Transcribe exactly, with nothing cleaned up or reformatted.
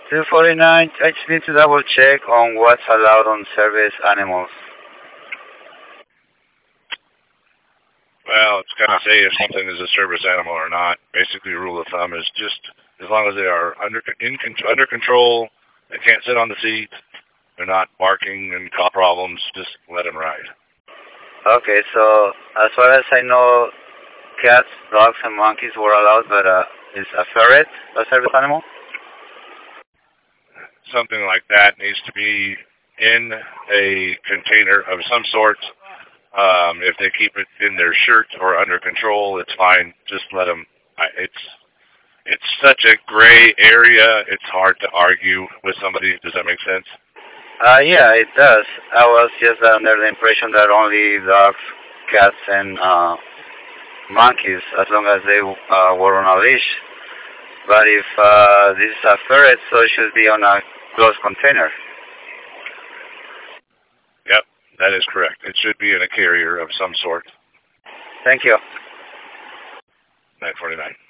two forty-nine, I just need to double check on what's allowed on service animals. Well, it's going to say if something is a service animal or not. Basically, rule of thumb is just as long as they are under in under control, they can't sit on the seat, they're not barking and cause problems, just let them ride. Okay, so as far as I know, cats, dogs, and monkeys were allowed, but uh, is a ferret a service animal? Something like that needs to be in a container of some sort. Um, if they keep it in their shirt or under control, it's fine. Just let them. It's it's such a gray area. It's hard to argue with somebody. Does that make sense? Uh, yeah, it does. I was just under the impression that only dogs, cats, and uh, monkeys, as long as they uh, were on a leash. But if uh, this is a ferret, so it should be on a closed container. Yep, that is correct. It should be in a carrier of some sort. Thank you. nine forty-nine.